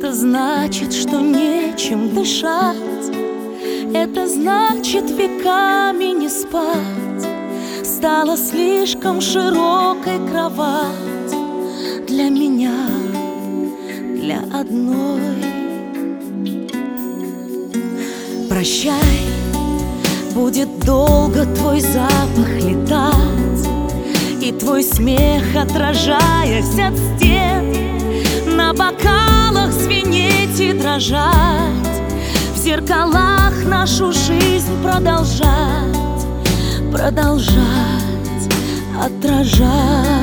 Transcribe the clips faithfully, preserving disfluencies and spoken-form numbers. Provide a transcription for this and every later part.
Это значит, что нечем дышать. Это значит, веками не спать. Стала слишком широкой кровать для меня, для одной. Прощай, будет долго твой запах летать, и твой смех, отражаясь от стен, на бокалах звенеть и дрожать, в зеркалах нашу жизнь продолжать, продолжать отражать.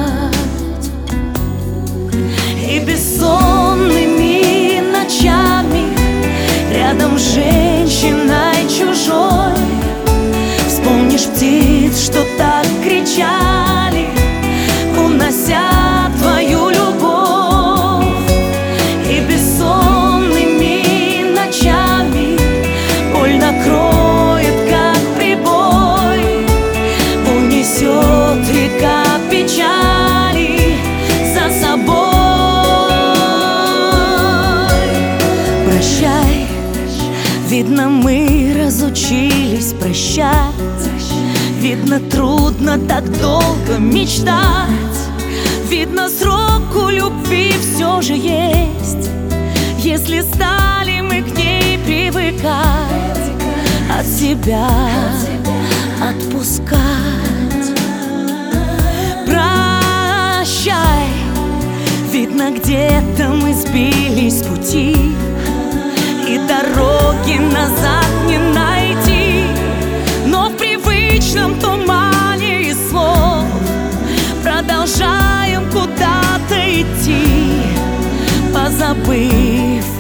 И бессонными ночами рядом с женщиной чужой вспомнишь птиц, что так кричали, унося твою любовь. И бессонными ночами боль накроет, как прибой, унесет река печали за собой. Прощай, видно, мы разучились прощать. Видно, трудно так долго мечтать. Видно, срок у любви все же есть, если стали мы к ней привыкать, от себя отпускать. Прощай, видно, где-то мы сбились с пути, и дороги назад не найти. Но в привычном тумане и слов продолжаем куда-то идти, позабыв